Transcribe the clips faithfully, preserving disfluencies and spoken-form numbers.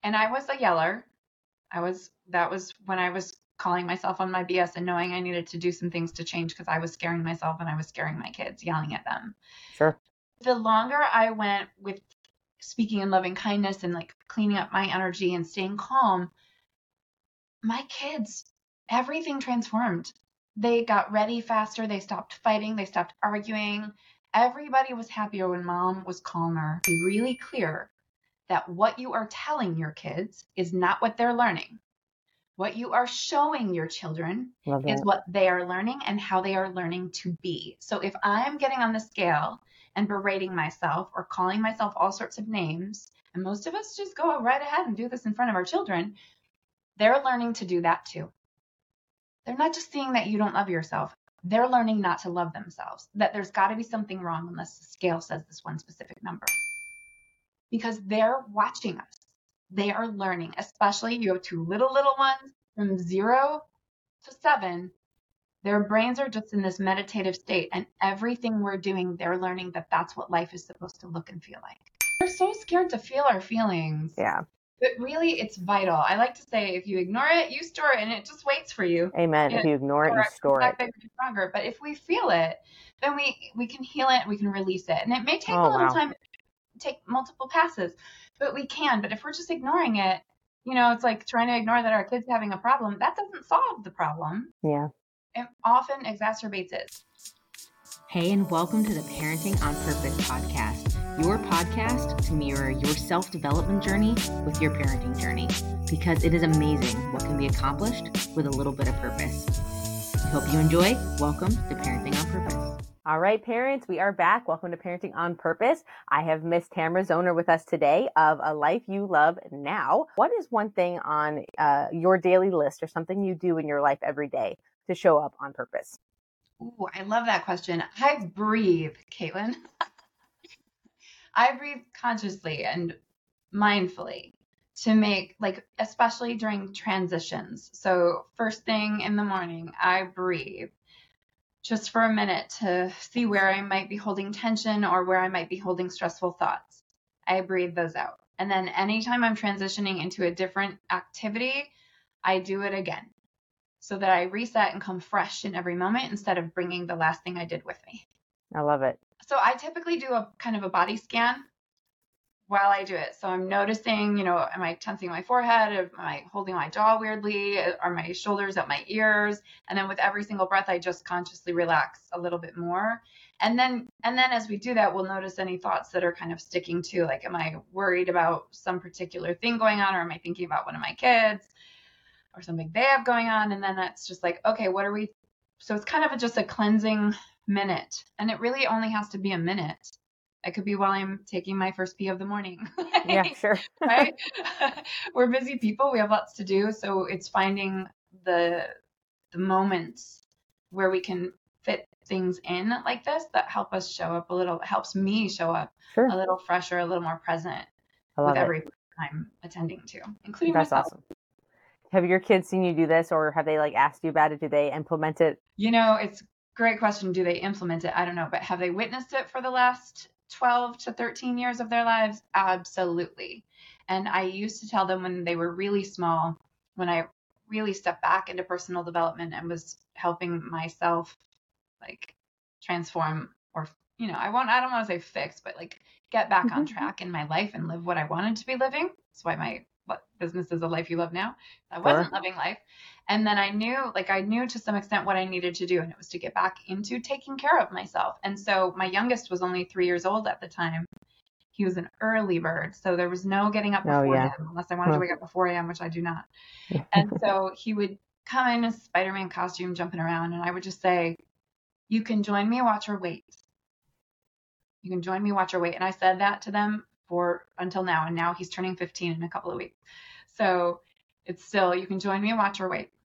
And I was a yeller. I was, that was when I was calling myself on my B S and knowing I needed to do some things to change because I was scaring myself and I was scaring my kids, yelling at them. Sure. The longer I went with speaking in loving kindness and like cleaning up my energy and staying calm, my kids, everything transformed. They got ready faster. They stopped fighting. They stopped arguing. Everybody was happier when mom was calmer. Be really clear that what you are telling your kids is not what they're learning. What you are showing your children is what they are learning and how they are learning to be. So if I'm getting on the scale and berating myself or calling myself all sorts of names, and most of us just go right ahead and do this in front of our children, they're learning to do that too. They're not just seeing that you don't love yourself. They're learning not to love themselves, that there's got to be something wrong unless the scale says this one specific number. Because they're watching us. They are learning, especially you have two little, little ones from zero to seven. Their brains are just in this meditative state, and everything we're doing, they're learning that that's what life is supposed to look and feel like. We're so scared to feel our feelings. Yeah. But really, it's vital. I like to say, if you ignore it, you store it, and it just waits for you. Amen. And if you ignore it, you store it. Stronger. But if we feel it, then we, we can heal it, we can release it. And it may take oh, a little wow. time, take multiple passes, but we can. But if we're just ignoring it, you know, it's like trying to ignore that our kid's having a problem. That doesn't solve the problem. Yeah. It often exacerbates it. Hey, and welcome to the Parenting on Purpose podcast, your podcast to mirror your self-development journey with your parenting journey, because it is amazing what can be accomplished with a little bit of purpose. I hope you enjoy. Welcome to Parenting on Purpose. All right, parents, we are back. Welcome to Parenting on Purpose. I have Miss Tamara Zoner with us today of A Life You Love Now. What is one thing on uh, your daily list or something you do in your life every day to show up on purpose? Ooh, I love that question. I breathe, Caitlin. I breathe consciously and mindfully to make, like, especially during transitions. So first thing in the morning, I breathe just for a minute to see where I might be holding tension or where I might be holding stressful thoughts. I breathe those out. And then anytime I'm transitioning into a different activity, I do it again, so that I reset and come fresh in every moment instead of bringing the last thing I did with me. I love it. So I typically do a kind of a body scan while I do it. So I'm noticing, you know, am I tensing my forehead? Am I holding my jaw weirdly? Are my shoulders at my ears? And then with every single breath, I just consciously relax a little bit more. And then, and then as we do that, we'll notice any thoughts that are kind of sticking to, like, am I worried about some particular thing going on? Or am I thinking about one of my kids or something they have going on? And then that's just like, okay, what are we? So it's kind of a, just a cleansing minute. And it really only has to be a minute. It could be while I'm taking my first pee of the morning. Yeah, sure. Right? We're busy people. We have lots to do. So it's finding the the moments where we can fit things in like this that help us show up a little, helps me show up sure. a little fresher, a little more present with every person I'm attending to, including That's myself. Awesome. Have your kids seen you do this, or have they like asked you about it? Do they implement it? You know, it's a great question. Do they implement it? I don't know. But have they witnessed it for the last twelve to thirteen years of their lives? Absolutely. And I used to tell them when they were really small, when I really stepped back into personal development and was helping myself like transform, or, you know, I won't, I don't want to say fix, but like get back on track in my life and live what I wanted to be living. That's why my what business is A Life You Love Now. I wasn't Sure. living life. And then I knew, like I knew to some extent what I needed to do. And it was to get back into taking care of myself. And so my youngest was only three years old at the time. He was an early bird. So there was no getting up before oh, yeah. him, unless I wanted huh. to wake up before a.m., which I do not. And so he would come in a Spider-Man costume jumping around. And I would just say, you can join me, watch or wait. You can join me, watch or wait. And I said that to them for until now. And now he's turning fifteen in a couple of weeks. So it's still, you can join me, watch or wait.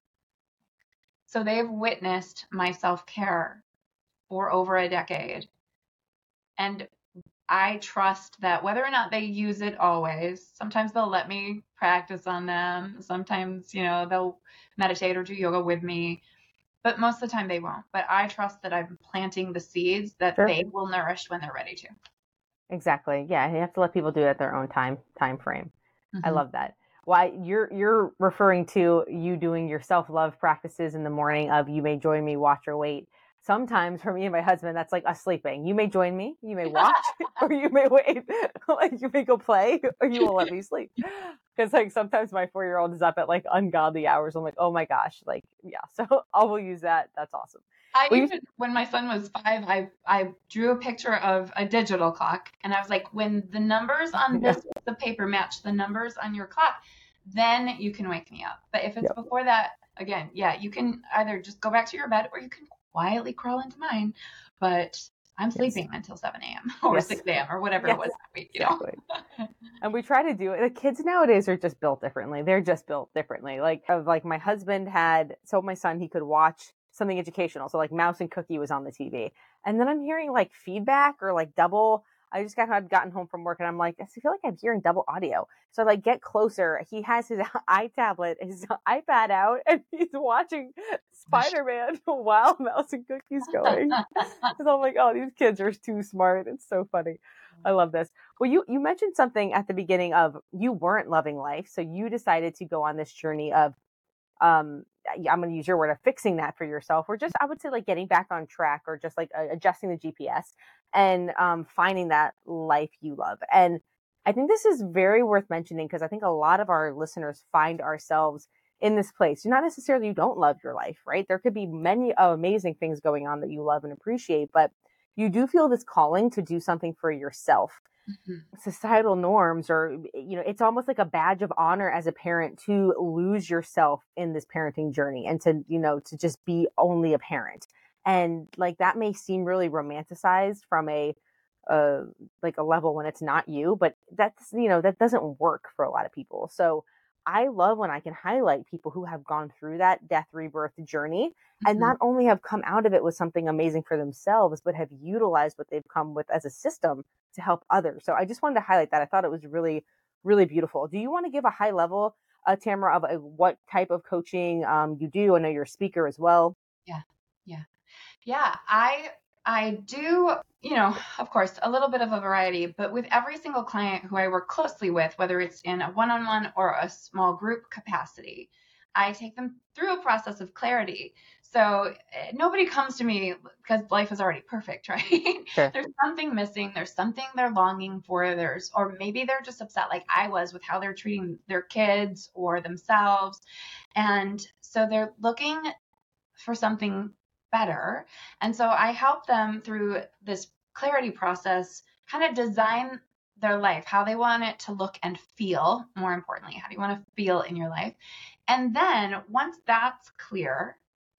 So they've witnessed my self-care for over a decade. And I trust that whether or not they use it always, sometimes they'll let me practice on them. Sometimes, you know, they'll meditate or do yoga with me. But most of the time they won't. But I trust that I'm planting the seeds that sure. they will nourish when they're ready to. Exactly. Yeah. You have to let people do it at their own time, time frame. Mm-hmm. I love that. Why you're you're referring to you doing your self-love practices in the morning of you may join me, watch or wait. Sometimes for me and my husband, that's like us sleeping. You may join me, you may watch, or you may wait. Like you may go play, or you will let me sleep. Because like sometimes my four-year-old is up at like ungodly hours. I'm like, oh my gosh, like yeah. So I will use that. That's awesome. I Well, even, when my son was five, I I drew a picture of a digital clock, and I was like, when the numbers on this Yeah. piece of paper match the numbers on your clock, then you can wake me up. But if it's Yep. before that, again, yeah, you can either just go back to your bed or you can quietly crawl into mine. But I'm Yes. sleeping until seven a.m. or Yes. six a.m. or whatever Yes. it was that week, you know? Exactly. And we try to do it. The kids nowadays are just built differently. They're just built differently. Like, of like my husband had, so my son, he could watch something educational. So like Mouse and Cookie was on the T V. And then I'm hearing like feedback or like double. I just got, I'd gotten home from work and I'm like, I feel like I'm hearing double audio. So I like get closer. He has his iTablet, his iPad out, and he's watching Spider-Man while Mouse and Cookie's going. Because I'm like, oh, these kids are too smart. It's so funny. I love this. Well, you, you mentioned something at the beginning of you weren't loving life. So you decided to go on this journey of, um, I'm going to use your word of fixing that for yourself, or just, I would say like getting back on track, or just like uh, adjusting the G P S and um, finding that life you love. And I think this is very worth mentioning because I think a lot of our listeners find ourselves in this place. Not necessarily you don't love your life, right? There could be many uh, amazing things going on that you love and appreciate, but you do feel this calling to do something for yourself. Mm-hmm. Societal norms, or, you know, it's almost like a badge of honor as a parent to lose yourself in this parenting journey and to, you know, to just be only a parent. And like, that may seem really romanticized from a, uh, like a level when it's not you, but that's, you know, that doesn't work for a lot of people. So I love when I can highlight people who have gone through that death rebirth journey mm-hmm. and not only have come out of it with something amazing for themselves, but have utilized what they've come with as a system to help others. So I just wanted to highlight that. I thought it was really, really beautiful. Do you want to give a high level, uh, Tamara, of uh, what type of coaching um, you do? I know you're a speaker as well. Yeah. Yeah. Yeah. I, I do, you know, of course, a little bit of a variety, but with every single client who I work closely with, whether it's in a one-on-one or a small group capacity, I take them through a process of clarity. So nobody comes to me because life is already perfect, right? Sure. There's something missing. There's something they're longing for. There's, or maybe they're just upset like I was with how they're treating their kids or themselves. And so they're looking for something better. And so I help them through this clarity process, kind of design their life, how they want it to look and feel. More importantly, how do you want to feel in your life? And then once that's clear,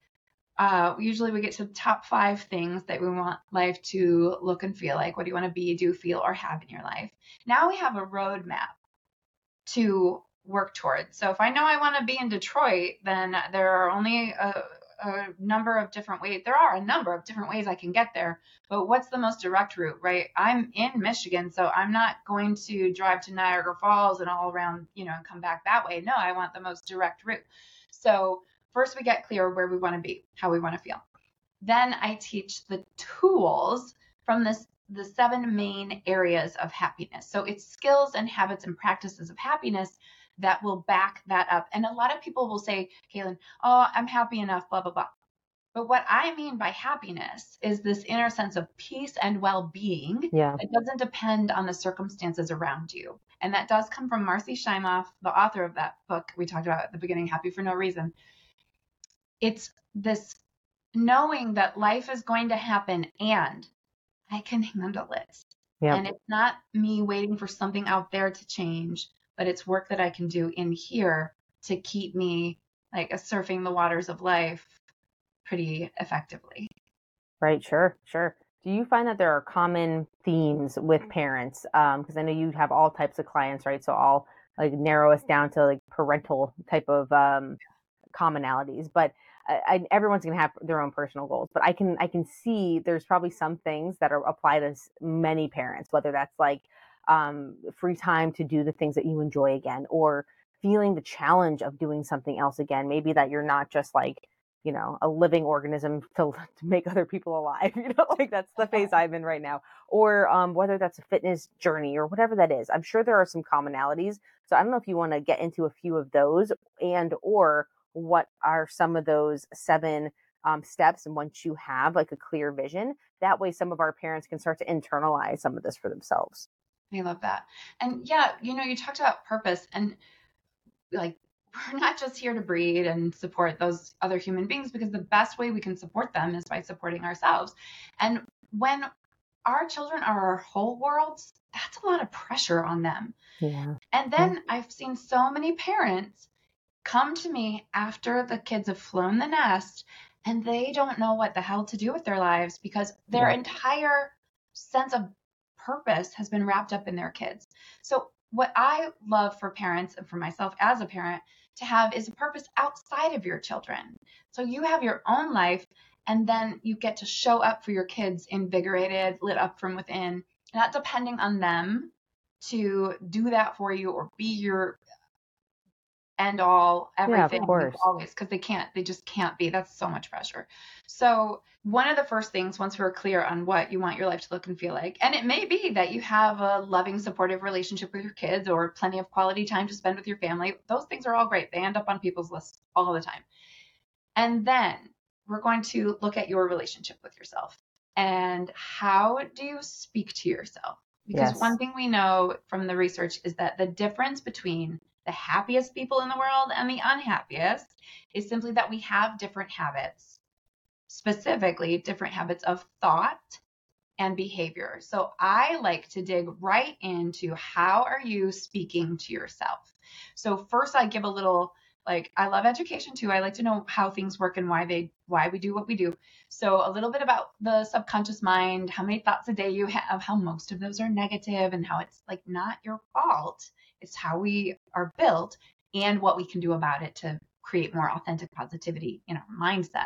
uh, usually we get to the top five things that we want life to look and feel like. What do you want to be, do, feel, or have in your life? Now we have a roadmap to work towards. So if I know I want to be in Detroit, then there are only a, a number of different ways. There are a number of different ways I can get there, but what's the most direct route, right? I'm in Michigan, so I'm not going to drive to Niagara Falls and all around, you know, and come back that way. No, I want the most direct route. So first we get clear where we want to be, how we want to feel. Then I teach the tools from this the seven main areas of happiness. So it's skills and habits and practices of happiness that will back that up. And a lot of people will say, Kaylin, oh, I'm happy enough, blah, blah, blah. But what I mean by happiness is this inner sense of peace and well-being. Yeah. It doesn't depend on the circumstances around you. And that does come from Marcy Shimoff, the author of that book we talked about at the beginning, Happy for No Reason. It's this knowing that life is going to happen and I can handle it. Yeah. And it's not me waiting for something out there to change, but it's work that I can do in here to keep me like surfing the waters of life pretty effectively. Right. Sure. Sure. Do you find that there are common themes with parents? Um, because I know you have all types of clients, right? So I'll like narrow us down to like parental type of um, commonalities, but I, I, everyone's going to have their own personal goals, but I can, I can see there's probably some things that are applied to many parents, whether that's like um, free time to do the things that you enjoy again, or feeling the challenge of doing something else again. Maybe that you're not just like, you know, a living organism to, to make other people alive, you know, like that's the phase I'm in right now, or um, whether that's a fitness journey or whatever that is. I'm sure there are some commonalities. So So I don't know if you want to get into a few of those, and or what are some of those seven um, steps. And once you have like a clear vision, that way some of our parents can start to internalize some of this for themselves. I love that. And yeah, you know, you talked about purpose, and like, we're not just here to breed and support those other human beings, because the best way we can support them is by supporting ourselves. And when our children are our whole worlds, that's a lot of pressure on them. Yeah. And then I've seen so many parents come to me after the kids have flown the nest, and they don't know what the hell to do with their lives, because their Yeah. entire sense of purpose has been wrapped up in their kids. So what I love for parents, and for myself as a parent, to have is a purpose outside of your children. So you have your own life, and then you get to show up for your kids invigorated, lit up from within, not depending on them to do that for you or be your end all everything. Yeah, of course. Always, because they can't, they just can't be. That's so much pressure. So one of the first things, once we're clear on what you want your life to look and feel like, and it may be that you have a loving, supportive relationship with your kids or plenty of quality time to spend with your family. Those things are all great. They end up on people's lists all the time. And then we're going to look at your relationship with yourself, and how do you speak to yourself? Because Yes. one thing we know from the research is that the difference between the happiest people in the world and the unhappiest is simply that we have different habits, specifically different habits of thought and behavior. So I like to dig right into, how are you speaking to yourself? So first I give a little, like, I love education too. I like to know how things work and why they, why we do what we do. So a little bit about the subconscious mind, how many thoughts a day you have, how most of those are negative, and how it's like not your fault. It's how we are built and what we can do about it to create more authentic positivity in our mindset.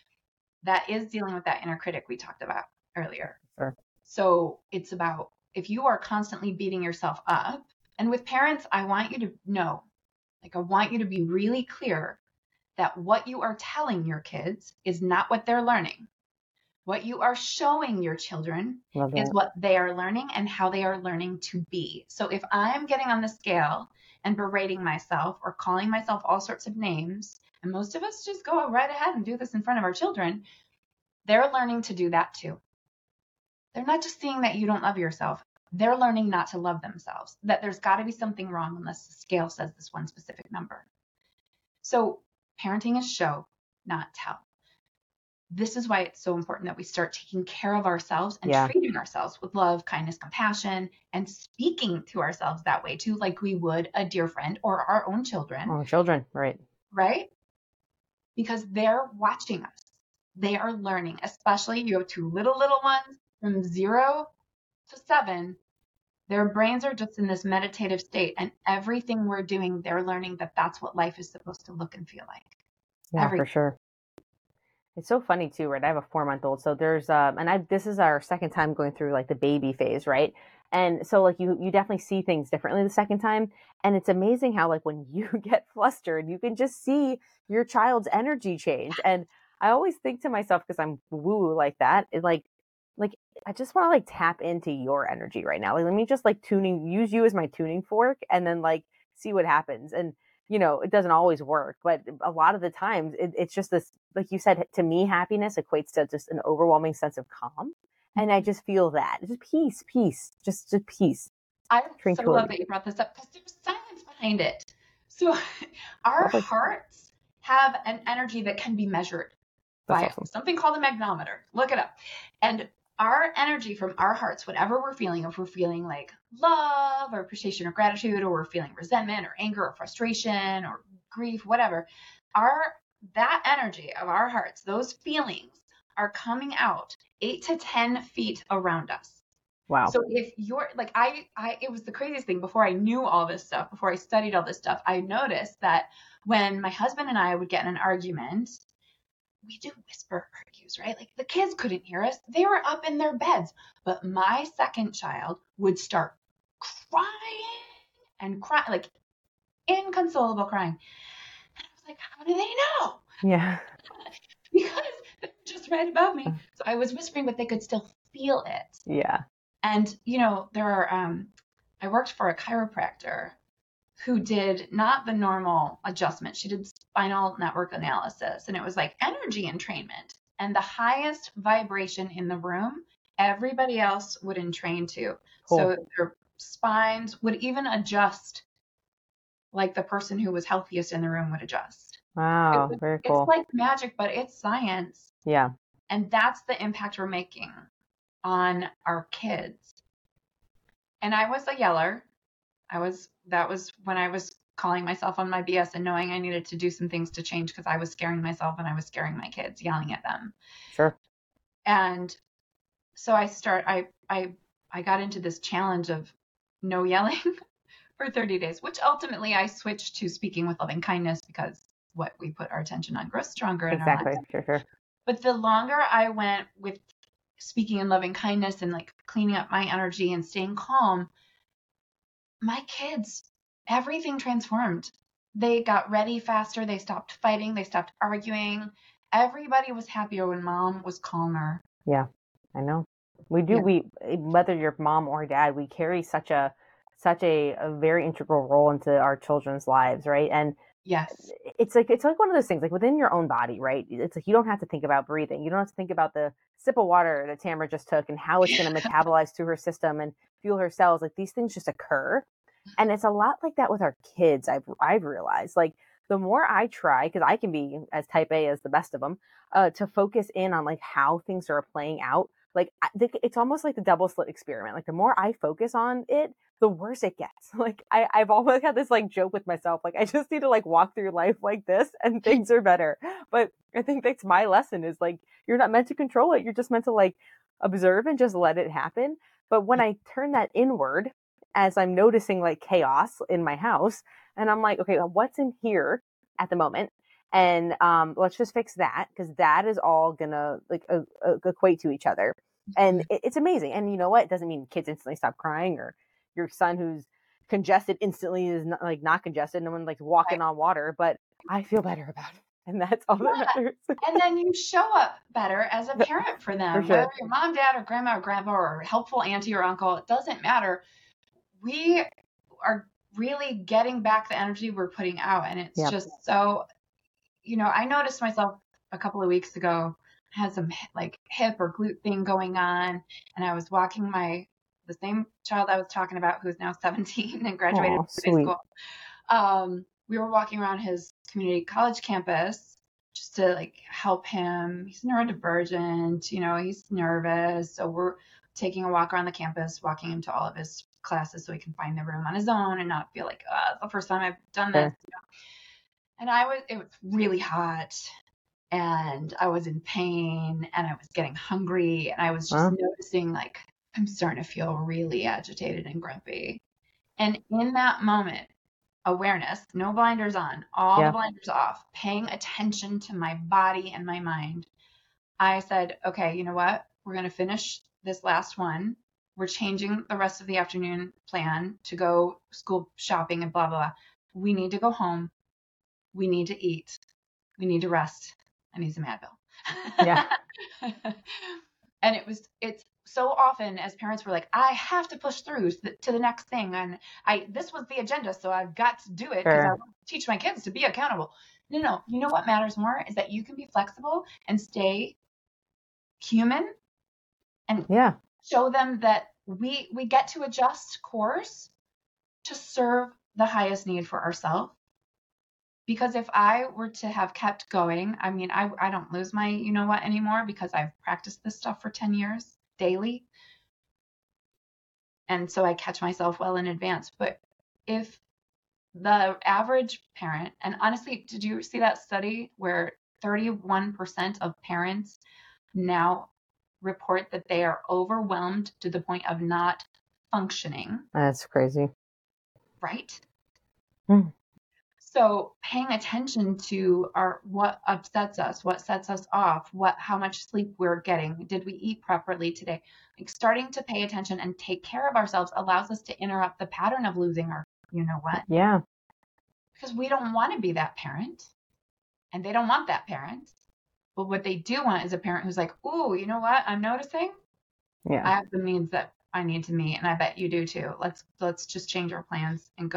That is dealing with that inner critic we talked about earlier. Sure. So it's about, if you are constantly beating yourself up, and with parents, I want you to know, like, I want you to be really clear that what you are telling your kids is not what they're learning. What you are showing your children Love is that. what they are learning and how they are learning to be. So if I'm getting on the scale and berating myself or calling myself all sorts of names, and most of us just go right ahead and do this in front of our children, they're learning to do that too. They're not just seeing that you don't love yourself. They're learning not to love themselves, that there's got to be something wrong unless the scale says this one specific number. So parenting is show, not tell. This is why it's so important that we start taking care of ourselves and Yeah. treating ourselves with love, kindness, compassion, and speaking to ourselves that way too, like we would a dear friend or our own children, Oh, children, right? right? Because they're watching us. They are learning, especially you have two little, little ones from zero to seven. Their brains are just in this meditative state, and everything we're doing, they're learning that that's what life is supposed to look and feel like. Yeah, Everything. for sure. It's so funny too, right? I have a four month old. So there's, um, and I, this is our second time going through like the baby phase, right? And so like you, you definitely see things differently the second time. And it's amazing how like when you get flustered, you can just see your child's energy change. And I always think to myself, because I'm woo like that, it like, like, I just want to like tap into your energy right now. Like, let me just like tuning, use you as my tuning fork, and then like see what happens. And you know, it doesn't always work, but a lot of the times it, it's just this, like you said, to me, happiness equates to just an overwhelming sense of calm. And I just feel that. It's just peace, peace, just, just peace. I so Tranquility. love that you brought this up, because there's science behind it. So our Lovely. hearts have an energy that can be measured That's by awesome. something called a magnometer. Look it up. And our energy from our hearts, whatever we're feeling, if we're feeling like love or appreciation or gratitude, or we're feeling resentment or anger or frustration or grief, whatever, our that energy of our hearts, those feelings are coming out eight to ten feet around us. Wow. So if you're like, I, I, it was the craziest thing. Before I knew all this stuff, before I studied all this stuff, I noticed that when my husband and I would get in an argument, we do whisper argues, right? Like the kids couldn't hear us. They were up in their beds. But my second child would start crying and cry, like inconsolable crying. And I was like, how do they know? Yeah. Because they're just right above me. So I was whispering, but they could still feel it. Yeah. And, you know, there are, um, I worked for a chiropractor who did not the normal adjustment. She did spinal network analysis, and it was like energy entrainment. And the highest vibration in the room, everybody else would entrain to. Cool. So their spines would even adjust like the person who was healthiest in the room would adjust. Wow, It, very cool. it's like magic, but it's science. Yeah. And that's the impact we're making on our kids. And I was a yeller. I was, that was when I was calling myself on my B S and knowing I needed to do some things to change because I was scaring myself and I was scaring my kids, yelling at them. Sure. And so I start, I, I, I got into this challenge of no yelling for thirty days, which ultimately I switched to speaking with loving kindness because what we put our attention on grows stronger in Exactly. our lives. Sure, sure. But the longer I went with speaking in loving kindness and like cleaning up my energy and staying calm, my kids, everything transformed. They got ready faster. They stopped fighting. They stopped arguing. Everybody was happier when mom was calmer. Yeah, I know. We do. Yeah. We, whether you're mom or dad, we carry such a, such a, a very integral role into our children's lives, right? And yes, it's like, it's like one of those things, like within your own body, right? It's like, you don't have to think about breathing. You don't have to think about the sip of water that Tamara just took and how it's going to metabolize through her system and fuel her cells. Like these things just occur. And it's a lot like that with our kids. I've, I've realized, like, the more I try, because I can be as type A as the best of them, uh, to focus in on like how things are playing out. Like I think it's almost like the double slit experiment. Like the more I focus on it, the worse it gets. Like I, I've always had this like joke with myself. Like I just need to like walk through life like this and things are better. But I think that's my lesson is like, you're not meant to control it. You're just meant to like observe and just let it happen. But when I turn that inward, as I'm noticing like chaos in my house, and I'm like, okay, what's in here at the moment? And um, let's just fix that because that is all gonna like uh, uh, equate to each other. And it, it's amazing. And you know what? It doesn't mean kids instantly stop crying, or your son who's congested instantly is not, like not congested. No one like walking on water, but I feel better about it. And that's all yeah. that matters. And then you show up better as a parent for them, For sure. whether you're mom, dad, or grandma, or grandpa, or helpful auntie or uncle. It doesn't matter. We are really getting back the energy we're putting out. And it's Yep. just so, you know, I noticed myself a couple of weeks ago, I had some like hip or glute thing going on. And I was walking my, the same child I was talking about who's now seventeen and graduated Aw, from high sweet. school. Um, we were walking around his community college campus just to like help him. He's neurodivergent, you know, he's nervous. So we're taking a walk around the campus, walking him to all of his classes so he can find the room on his own and not feel like, oh, it's the first time I've done this. Sure. You know? And I was, it was really hot and I was in pain and I was getting hungry and I was just Wow. noticing like, I'm starting to feel really agitated and grumpy. And in that moment, awareness, no blinders on, all Yeah. the blinders off, paying attention to my body and my mind, I said, okay, you know what? We're going to finish this last one. We're changing the rest of the afternoon plan to go school shopping and blah, blah, blah. We need to go home. We need to eat. We need to rest. I need some Advil. Yeah. And it was, it's so often as parents we're like, I have to push through to the, to the next thing. And I, this was the agenda. So I've got to do it because Sure. I want to teach my kids to be accountable. No, no. You know what matters more is that you can be flexible and stay human and Yeah. show them that we we get to adjust course to serve the highest need for ourselves. Because if I were to have kept going, I mean, I, I don't lose my you know what anymore because I've practiced this stuff for ten years daily. And so I catch myself well in advance. But if the average parent, and honestly, did you see that study where thirty-one percent of parents now report that they are overwhelmed to the point of not functioning, That's crazy. right? Hmm. So paying attention to our what upsets us, what sets us off, what how much sleep we're getting, did we eat properly today? Like starting to pay attention and take care of ourselves allows us to interrupt the pattern of losing our you know what? Yeah. Because we don't want to be that parent, and they don't want that parent. But what they do want is a parent who's like, "Ooh, you know what? I'm noticing. Yeah. I have the needs that I need to meet, and I bet you do too. Let's let's just change our plans and go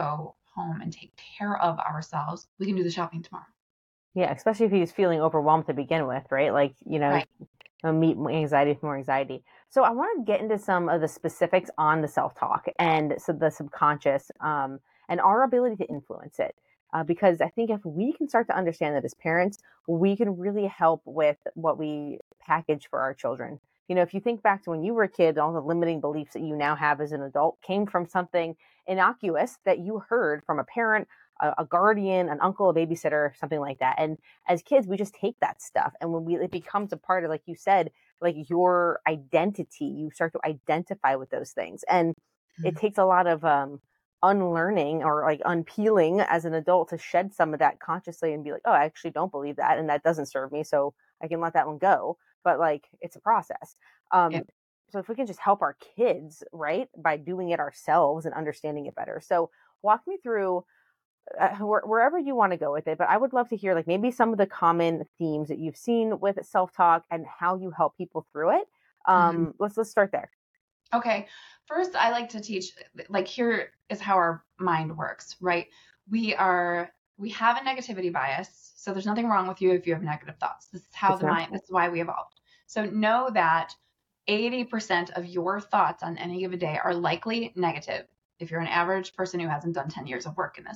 home and take care of ourselves, we can do the shopping tomorrow. Yeah, especially if he's feeling overwhelmed to begin with, right? Like, you know, Right. meet anxiety with more anxiety. So I want to get into some of the specifics on the self-talk and so the subconscious um, and our ability to influence it. Uh, because I think if we can start to understand that as parents, we can really help with what we package for our children. You know, if you think back to when you were a kid, all the limiting beliefs that you now have as an adult came from something innocuous that you heard from a parent, a, a guardian, an uncle, a babysitter, something like that. And as kids, we just take that stuff. And when we, it becomes a part of, like you said, like your identity, you start to identify with those things. And mm-hmm. it takes a lot of um, unlearning or like unpeeling as an adult to shed some of that consciously and be like, oh, I actually don't believe that. And that doesn't serve me. So I can let that one go. But like, it's a process. Um, yeah. So if we can just help our kids, right, by doing it ourselves and understanding it better. So walk me through uh, wherever you want to go with it. But I would love to hear like maybe some of the common themes that you've seen with self-talk and how you help people through it. Um, mm-hmm. Let's let's start there. Okay. First, I like to teach, like, here is how our mind works, right? We are, we have a negativity bias. So there's nothing wrong with you if you have negative thoughts. This is how it's the mind, this is why we evolved. So know that eighty percent of your thoughts on any given day are likely negative if you're an average person who hasn't done ten years of work in this.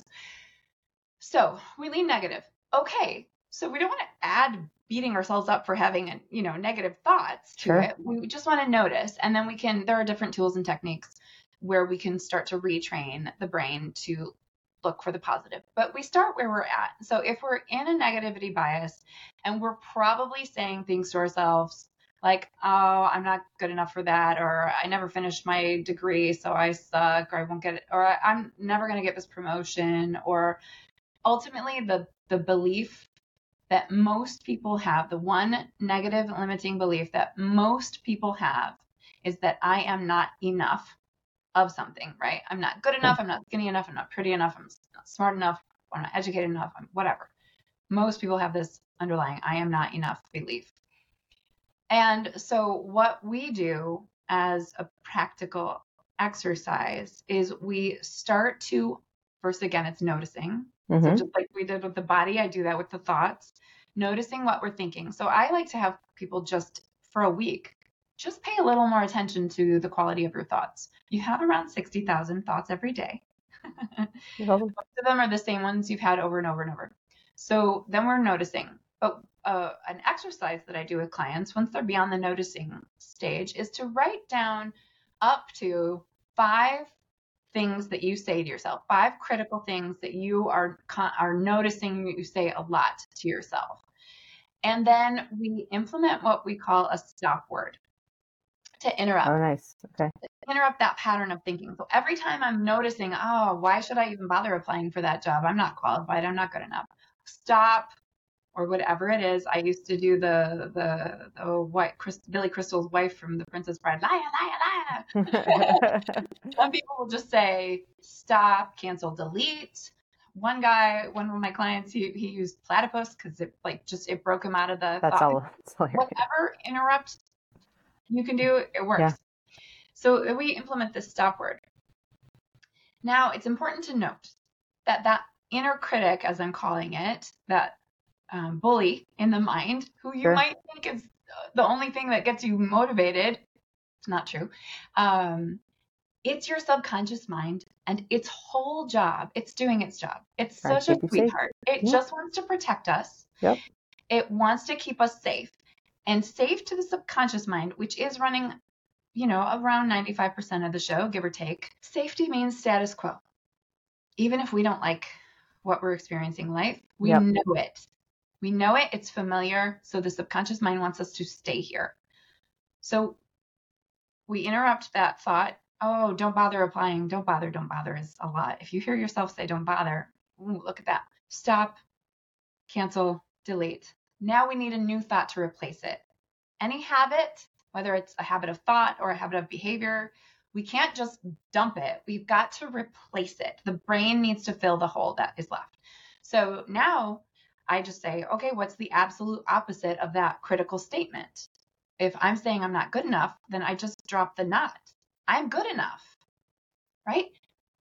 So we lean negative. Okay. So we don't want to add beating ourselves up for having, you know, negative thoughts to sure. it. We just want to notice. And then we can, there are different tools and techniques where we can start to retrain the brain to look for the positive. But we start where we're at. So if we're in a negativity bias and we're probably saying things to ourselves like, oh, I'm not good enough for that, or I never finished my degree, so I suck, or I won't get it, or I'm never going to get this promotion, or ultimately the, the belief that most people have, the one negative limiting belief that most people have is that I am not enough of something, right? I'm not good enough. I'm not skinny enough. I'm not pretty enough. I'm not smart enough. I'm not educated enough. I'm whatever. Most people have this underlying I am not enough belief. And so what we do as a practical exercise is we start to, first, again, it's noticing. Mm-hmm. So just like we did with the body, I do that with the thoughts, noticing what we're thinking. So I like to have people just for a week, just pay a little more attention to the quality of your thoughts. You have around sixty thousand thoughts every day. Most of them are the same ones you've had over and over and over. So then we're noticing. But uh, an exercise that I do with clients once they're beyond the noticing stage is to write down up to five things that you say to yourself, five critical things that you are are noticing you say a lot to yourself. And then we implement what we call a stop word to interrupt. Oh, nice. Okay. Interrupt that pattern of thinking. So every time I'm noticing, oh, why should I even bother applying for that job? I'm not qualified. I'm not good enough. Stop, or whatever it is. I used to do the the, the white Chris, Billy Crystal's wife from The Princess Bride. Liar, liar, liar. Some people will just say stop, cancel, delete. One guy, one of my clients, he he used platypus because it like just it broke him out of the. That's thought. all. That's all Whatever interrupt you can do, it works. Yeah. So we implement this stop word. Now it's important to note that that inner critic, as I'm calling it, that um, bully in the mind, who you sure. might think is the only thing that gets you motivated, it's not true. Um, it's your subconscious mind, and its whole job, it's doing its job. It's right, such a sweetheart. It yeah. just wants to protect us. Yep. It wants to keep us safe. And safe to the subconscious mind, which is running, you know, around ninety-five percent of the show, give or take. Safety means status quo. Even if we don't like what we're experiencing in life, we yep. know it. We know it. It's familiar. So the subconscious mind wants us to stay here. So we interrupt that thought. Oh, don't bother applying. Don't bother. Don't bother is a lot. If you hear yourself say don't bother, ooh, look at that. Stop, cancel, delete. Now we need a new thought to replace it. Any habit, whether it's a habit of thought or a habit of behavior, we can't just dump it. We've got to replace it. The brain needs to fill the hole that is left. So now I just say, okay, what's the absolute opposite of that critical statement? If I'm saying I'm not good enough, then I just drop the not. I'm good enough, right?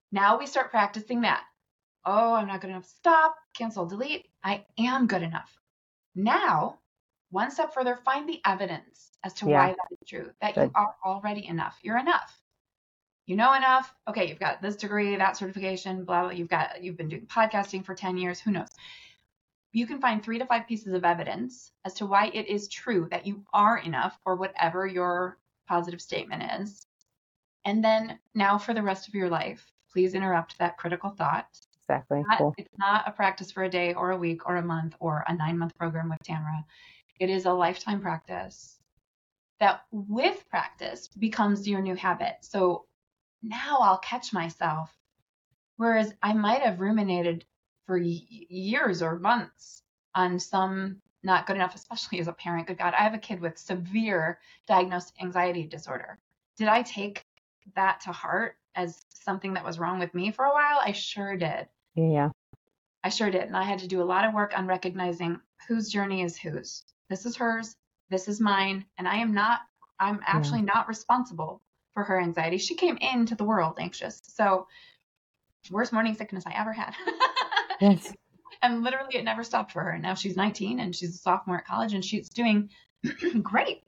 Now we start practicing that. Oh, I'm not good enough. Stop, cancel, delete. I am good enough. Now, one step further, find the evidence as to Yeah. why that is true, that Good. you are already enough. You're enough. You know enough. Okay, you've got this degree, that certification, blah, blah. You've got, you've been doing podcasting for ten years. Who knows? You can find three to five pieces of evidence as to why it is true that you are enough for whatever your positive statement is. And then now for the rest of your life, please interrupt that critical thought. Exactly. It's not, Cool. it's not a practice for a day or a week or a month or a nine month program with Tamara. It is a lifetime practice that with practice becomes your new habit. So now I'll catch myself. Whereas I might have ruminated for years or months on some not good enough, especially as a parent. Good God, I have a kid with severe diagnosed anxiety disorder. Did I take that to heart as something that was wrong with me for a while? I sure did. Yeah. I sure did. And I had to do a lot of work on recognizing whose journey is whose. This is hers. This is mine. And I am not, I'm actually yeah. not responsible for her anxiety. She came into the world anxious. So worst morning sickness I ever had. Yes. And literally it never stopped for her. And now she's nineteen and she's a sophomore at college and she's doing great.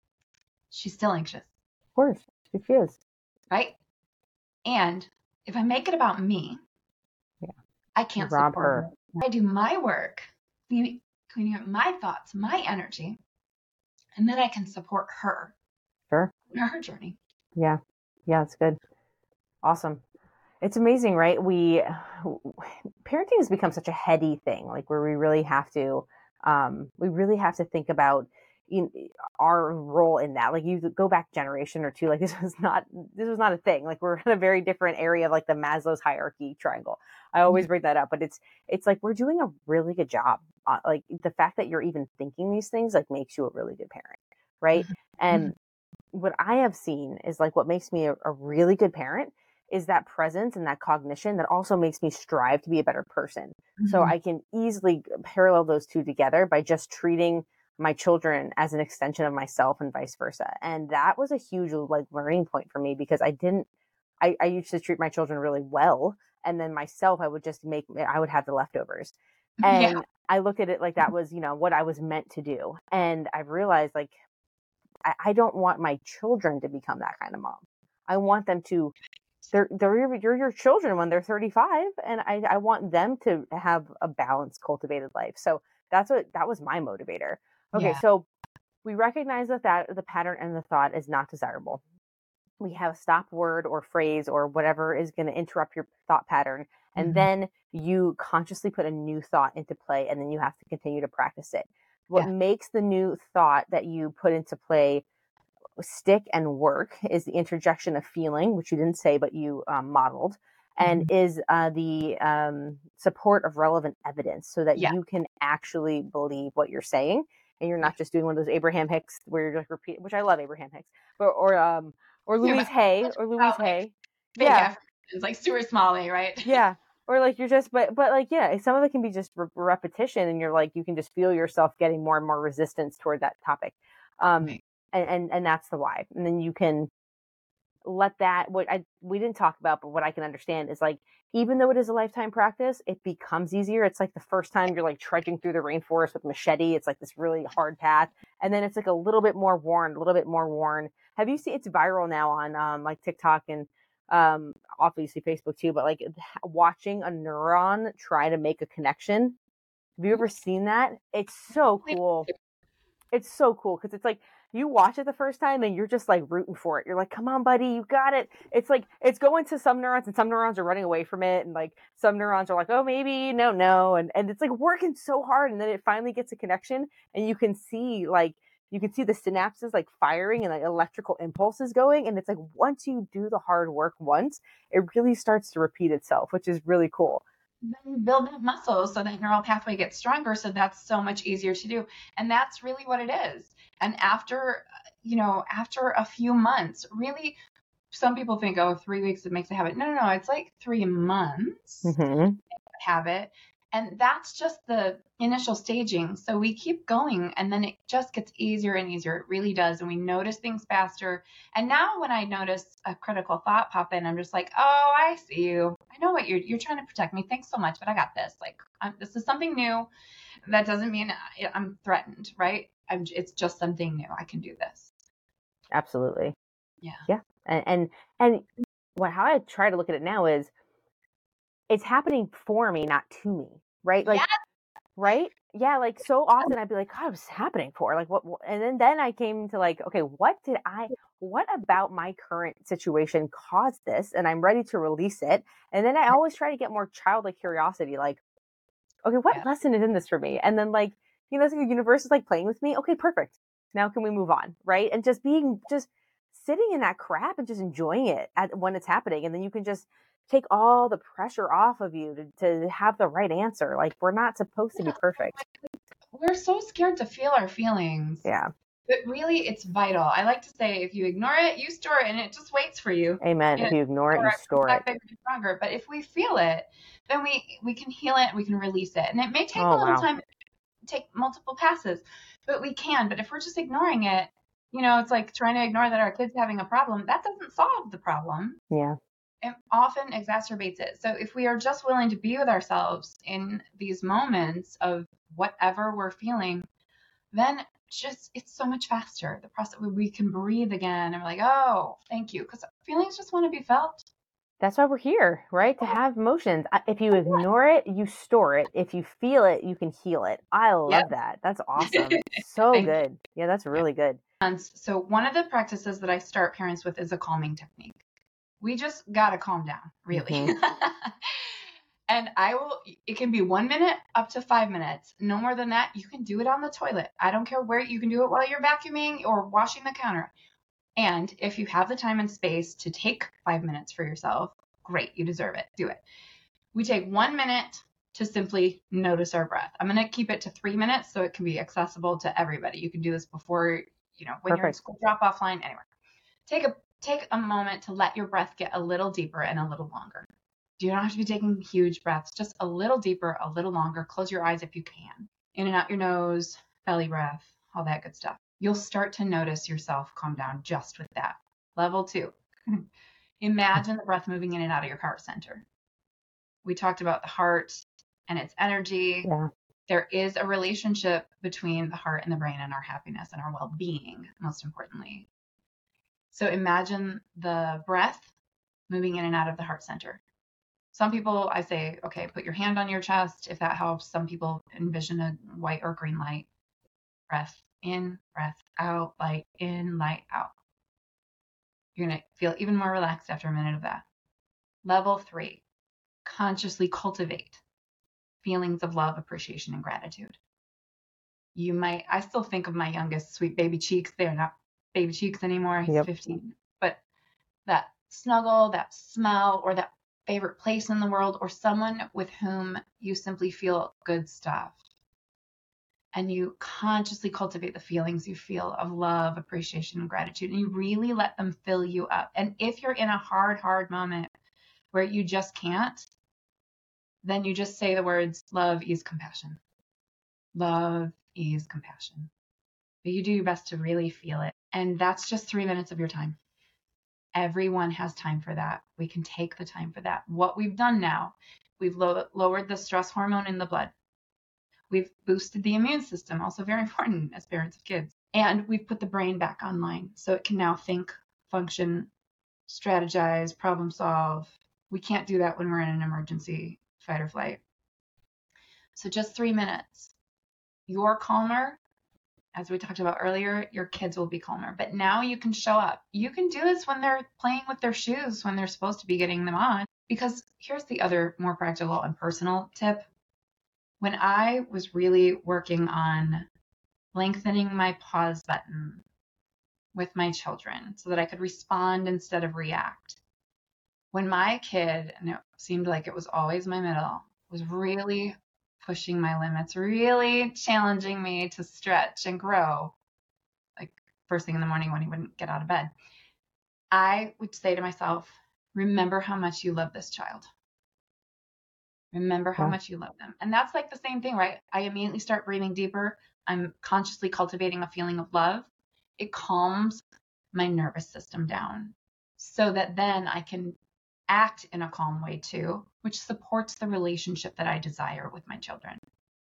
She's still anxious. Of course. She is. Right? And if I make it about me, yeah. I can't rob support her. her. I do my work, cleaning, cleaning up my thoughts, my energy, and then I can support her. Sure. In her journey. Yeah. Yeah, it's good. Awesome. It's amazing, right? We, parenting has become such a heady thing, like where we really have to, um, we really have to think about in, our role in that. Like you go back generation or two, like this was not, this was not a thing. Like we're in a very different area of like the Maslow's hierarchy triangle. I always mm-hmm. bring that up, but it's, it's like, we're doing a really good job. Uh, like the fact that you're even thinking these things, like makes you a really good parent. Right. Mm-hmm. And what I have seen is like, what makes me a, a really good parent is that presence and that cognition that also makes me strive to be a better person. Mm-hmm. So I can easily parallel those two together by just treating my children as an extension of myself and vice versa. And that was a huge like learning point for me because I didn't, I, I used to treat my children really well. And then myself, I would just make, I would have the leftovers. And yeah. I looked at it like that was, you know, what I was meant to do. And I realized like, I, I don't want my children to become that kind of mom. I want them to They're, they're you're your children when they're thirty-five, and I, I want them to have a balanced, cultivated life. So that's what that was my motivator. Okay, yeah. So we recognize that, that the pattern and the thought is not desirable. We have a stop word or phrase or whatever is going to interrupt your thought pattern, and mm-hmm. then you consciously put a new thought into play, and then you have to continue to practice it. What yeah. makes the new thought that you put into play stick and work is the interjection of feeling, which you didn't say, but you um, modeled, and mm-hmm. is uh, the um, support of relevant evidence so that yeah. you can actually believe what you're saying. And you're not just doing one of those Abraham Hicks where you're like repeat, which I love Abraham Hicks, but, or, um, or Louise yeah, Hay or Louise oh, Hay. Yeah. It's like Stuart Smalley, right? Yeah. Or like you're just, but, but like, yeah, some of it can be just re- repetition and you're like, you can just feel yourself getting more and more resistance toward that topic. Um, right. And, and and that's the why. And then you can let that, what I we didn't talk about, but what I can understand is like, even though it is a lifetime practice, it becomes easier. It's like the first time you're like trudging through the rainforest with machete. It's like this really hard path. And then it's like a little bit more worn, a little bit more worn. Have you seen, it's viral now on um, like TikTok and um, obviously Facebook too, but like watching a neuron try to make a connection. Have you ever seen that? It's so cool. It's so cool because it's like, you watch it the first time and you're just like rooting for it. You're like, come on, buddy, you got it. It's like, it's going to some neurons and some neurons are running away from it. And like some neurons are like, oh, maybe, no, no. And, and it's like working so hard. And then it finally gets a connection and you can see like, you can see the synapses like firing and like electrical impulses going. And it's like, once you do the hard work once, it really starts to repeat itself, which is really cool. Then you build that muscle so that neural pathway gets stronger. So that's so much easier to do. And that's really what it is. And after, you know, after a few months, really, some people think, oh, three weeks, it makes a habit. No, no, no. It's like three months mm-hmm. habit. And that's just the initial staging. So we keep going and then it just gets easier and easier. It really does. And we notice things faster. And now when I notice a critical thought pop in, I'm just like, oh, I see you. I know what you're, you're trying to protect me. Thanks so much, but I got this. Like, I'm, this is something new. That doesn't mean I'm threatened, right? I'm, it's just something new. I can do this. Absolutely. Yeah. Yeah. And, and, and what, how I try to look at it now is it's happening for me, not to me. Right. Like, yes. right. Yeah. Like so often I'd be like, God, what's happening for? Like what, what? And then, then I came to like, okay, what did I, what about my current situation caused this? And I'm ready to release it. And then I always try to get more childlike curiosity. Like, okay, what yeah. lesson is in this for me? And then like, you know, it's like the universe is like playing with me. Okay, perfect. Now can we move on? Right. And just being, just sitting in that crap and just enjoying it at, when it's happening. And then you can just take all the pressure off of you to, to have the right answer. Like we're not supposed to be perfect. We're so scared to feel our feelings. Yeah. But really, it's vital. I like to say, if you ignore it, you store it, and it just waits for you. Amen. If you ignore it, you store it. Stronger. But if we feel it, then we we can heal it, we can release it. And it may take oh, a little wow. time, take multiple passes, but we can. But if we're just ignoring it, you know, it's like trying to ignore that our kid's having a problem. That doesn't solve the problem. Yeah. It often exacerbates it. So if we are just willing to be with ourselves in these moments of whatever we're feeling, then just it's so much faster. The process where we can breathe again and we're like, oh, thank you. Because feelings just want to be felt. That's why we're here, right? To have emotions. If you ignore it, you store it. If you feel it, you can heal it. I love yep. that. That's awesome. So good. You. Yeah, that's really good. And so one of the practices that I start parents with is a calming technique. We just got to calm down, really. Mm-hmm. And I will, it can be one minute up to five minutes. No more than that. You can do it on the toilet. I don't care where, you can do it while you're vacuuming or washing the counter. And if you have the time and space to take five minutes for yourself, great, you deserve it. Do it. We take one minute to simply notice our breath. I'm going to keep it to three minutes so it can be accessible to everybody. You can do this before, you know, when Perfect. You're in school, drop off line, anywhere. Take a, take a moment to let your breath get a little deeper and a little longer. You don't have to be taking huge breaths, just a little deeper, a little longer. Close your eyes if you can. In and out your nose, belly breath, all that good stuff. You'll start to notice yourself calm down just with that. Level two, imagine the breath moving in and out of your heart center. We talked about the heart and its energy. Yeah. There is a relationship between the heart and the brain and our happiness and our well-being, most importantly. So imagine the breath moving in and out of the heart center. Some people, I say, okay, put your hand on your chest if that helps. Some people envision a white or green light. Breath in, breath out, light in, light out. You're going to feel even more relaxed after a minute of that. Level three, consciously cultivate feelings of love, appreciation, and gratitude. You might, I still think of my youngest sweet baby cheeks. They're not baby cheeks anymore. He's yep. fifteen. But that snuggle, that smell, or that favorite place in the world, or someone with whom you simply feel good stuff. And you consciously cultivate the feelings you feel of love, appreciation, and gratitude. And you really let them fill you up. And if you're in a hard, hard moment where you just can't, then you just say the words, love, ease, compassion. Love, ease, compassion. But you do your best to really feel it. And that's just three minutes of your time. Everyone has time for that. We can take the time for that. What we've done now, we've lo- lowered the stress hormone in the blood. We've boosted the immune system, also very important as parents of kids. And we've put the brain back online so it can now think, function, strategize, problem solve. We can't do that when we're in an emergency, fight or flight. So just three minutes. You're calmer. As we talked about earlier, your kids will be calmer. But now you can show up. You can do this when they're playing with their shoes, when they're supposed to be getting them on. Because here's the other more practical and personal tip. When I was really working on lengthening my pause button with my children so that I could respond instead of react, when my kid, and it seemed like it was always my middle, was really pushing my limits, really challenging me to stretch and grow, like first thing in the morning when he wouldn't get out of bed, I would say to myself, remember how much you love this child. Remember how Yeah. much you love them. And that's like the same thing, right? I immediately start breathing deeper. I'm consciously cultivating a feeling of love. It calms my nervous system down so that then I can act in a calm way too, which supports the relationship that I desire with my children.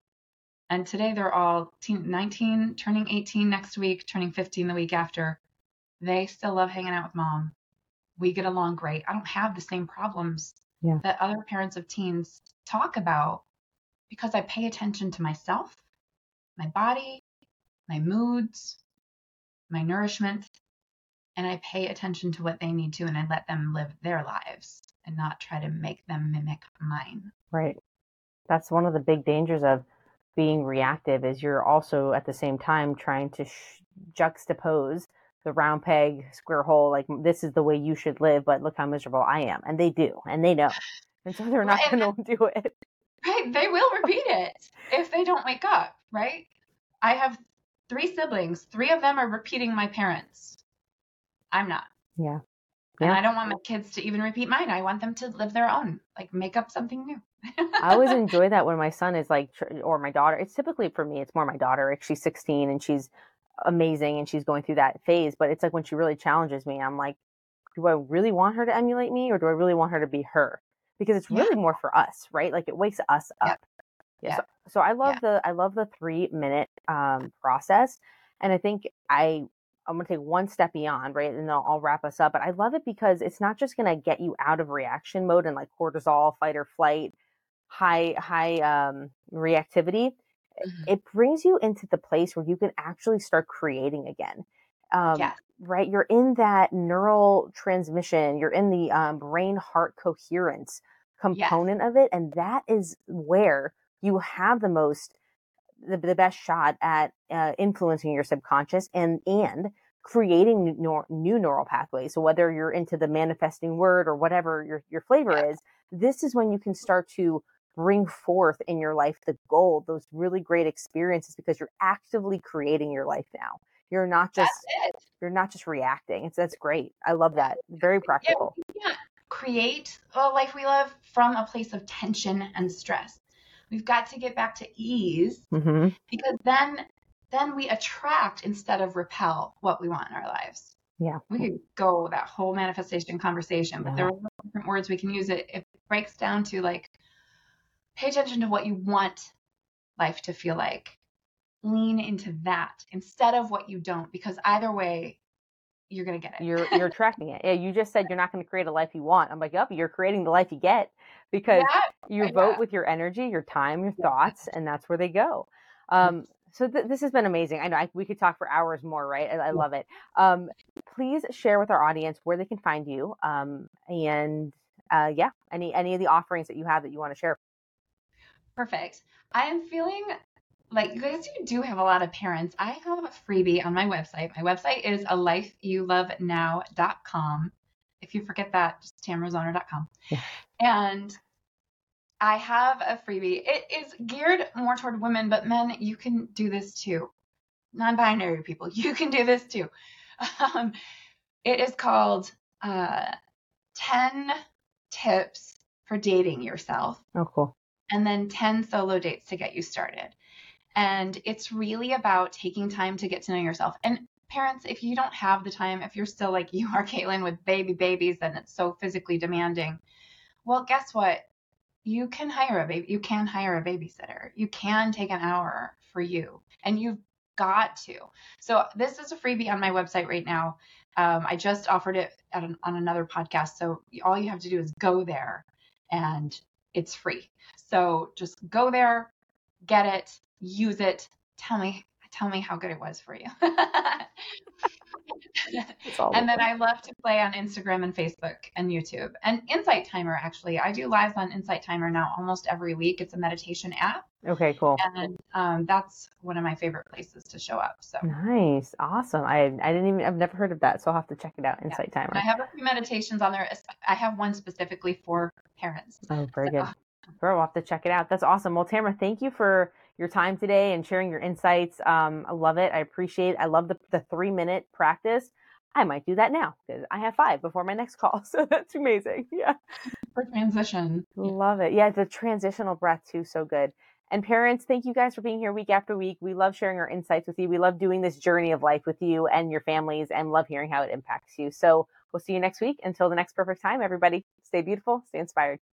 And today they're all nineteen, turning eighteen next week, turning fifteen the week after. They still love hanging out with mom. We get along great. I don't have the same problems Yeah. that other parents of teens talk about because I pay attention to myself, my body, my moods, my nourishment, and I pay attention to what they need to, and I let them live their lives and not try to make them mimic mine. Right. That's one of the big dangers of being reactive is you're also at the same time trying to sh- juxtapose the round peg, square hole, like this is the way you should live, but look how miserable I am. And they do, and they know. And so they're not Right, going to do it. Right. They will repeat it if they don't wake up, right? I have three siblings. Three of them are repeating my parents. I'm not. Yeah. And Yeah. I don't want my kids to even repeat mine. I want them to live their own, like make up something new. I always enjoy that when my son is like, or my daughter. It's typically for me, it's more my daughter. Like she's sixteen and she's amazing and she's going through that phase. But it's like when she really challenges me, I'm like, do I really want her to emulate me or do I really want her to be her? Because it's really Yeah. more for us, right? Like it wakes us up. Yeah. Yeah. Yeah. So, so I love Yeah. the I love the three minute um, process, and I think I I'm gonna take one step beyond, right? And I'll, I'll wrap us up. But I love it because it's not just gonna get you out of reaction mode and like cortisol, fight or flight, high high um, reactivity. Mhm. It brings you into the place where you can actually start creating again. Um, Yes. Right? You're in that neural transmission. You're in the um, brain heart coherence component of it, and that is where you have the most the, the best shot at uh, influencing your subconscious and and creating new, neur- new neural pathways. So whether you're into the manifesting word or whatever your your flavor Yeah. is, this is when you can start to bring forth in your life the gold, those really great experiences, because you're actively creating your life now. You're not just That's it. you're not just reacting. It's that's great. I love that. Very Yeah, practical. we can't create a life we love from a place of tension and stress. We've got to get back to ease Mm-hmm. because then then we attract instead of repel what we want in our lives. Yeah. We could go that whole manifestation conversation, but Yeah. there are different words we can use. It it breaks down to like pay attention to what you want life to feel like. Lean into that instead of what you don't, because either way you're gonna get it. You're you're attracting it. Yeah, you just said you're not going to create a life you want. I'm like, yep, you're creating the life you get because Yeah, you yeah. vote with your energy, your time, your thoughts, and that's where they go. Um, so th- this has been amazing. I know I, we could talk for hours more, right? I, I love it. Um, please share with our audience where they can find you, um, and uh, yeah, any any of the offerings that you have that you want to share. Perfect. I am feeling like, because you do have a lot of parents, I have a freebie on my website. My website is a life you love now dot com. If you forget that, just tamara zoner dot com. Yeah. And I have a freebie. It is geared more toward women, but men, you can do this too. Non-binary people, you can do this too. Um, it is called uh, ten tips for dating yourself, Oh, cool. and then ten solo dates to get you started. And it's really about taking time to get to know yourself. And parents, if you don't have the time, if you're still like you are, Caitlin, with baby babies and it's so physically demanding, well, guess what? You can hire a baby. You can hire a babysitter. You can take an hour for you, and you've got to. So this is a freebie on my website right now. Um, I just offered it at an, on another podcast. So all you have to do is go there, and it's free. So just go there, get it, use it. Tell me, tell me how good it was for you. And then I love to play on Instagram and Facebook and YouTube and Insight Timer. Actually, I do lives on Insight Timer now almost every week. It's a meditation app. Okay, cool. And um, that's one of my favorite places to show up. So Nice, awesome. I I didn't even I've never heard of that, so I'll have to check it out. Insight yeah. Timer. And I have a few meditations on there. I have one specifically for parents. Oh, very So, good. Bro, I'll have to check it out. That's awesome. Well, Tamara, thank you for your time today and sharing your insights. Um, I love it. I appreciate it. I love the, the three minute practice. I might do that now because I have five before my next call. So that's amazing. Yeah. For transition. Love it. Yeah, the transitional breath too, so good. And parents, thank you guys for being here week after week. We love sharing our insights with you. We love doing this journey of life with you and your families and love hearing how it impacts you. So we'll see you next week. Until the next perfect time, everybody, stay beautiful, stay inspired.